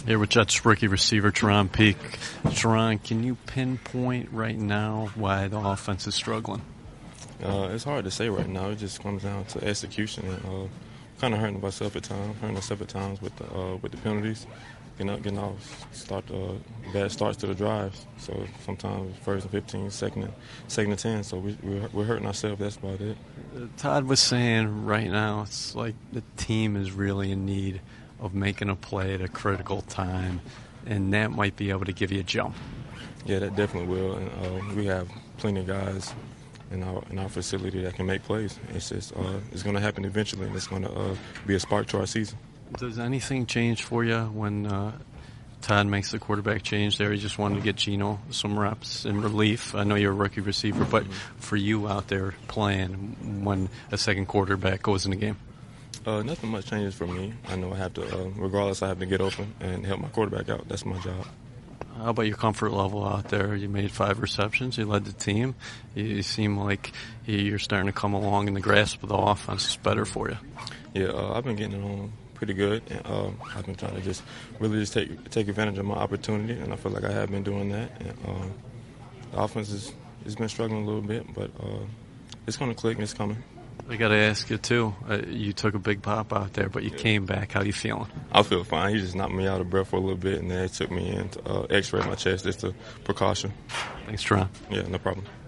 Here with Jets rookie receiver Teron Peak. Teron, can you pinpoint right now why the offense is struggling? It's hard to say right now. It just comes down to execution and kind of hurting ourselves at times with the penalties, getting off bad starts to the drives. So sometimes first and 15, second and 10. So we're hurting ourselves. That's about it. Todd was saying right now it's like the team is really in need of making a play at a critical time, and that might be able to give you a jump. Yeah, that definitely will. And we have plenty of guys in our facility that can make plays. It's just it's going to happen eventually, and it's going to be a spark to our season. Does anything change for you when Todd makes the quarterback change there? He just wanted to get Geno some reps in relief. I know you're a rookie receiver, but for you out there playing when a second quarterback goes in the game? Nothing much changes for me. I know I have to, regardless, I have to get open and help my quarterback out. That's my job. How about your comfort level out there? You made 5 receptions. You led the team. You seem like you're starting to come along in the grasp of the offense. It's better for you. Yeah, I've been getting it on pretty good. And, I've been trying to just take advantage of my opportunity, and I feel like I have been doing that. And, the offense has been struggling a little bit, but it's going to click and it's coming. I got to ask you, too. You took a big pop out there, but you came back. How you feeling? I feel fine. He just knocked me out of breath for a little bit, and then he took me in to x-ray my chest. Just a precaution. Thanks, Teron. Yeah, no problem.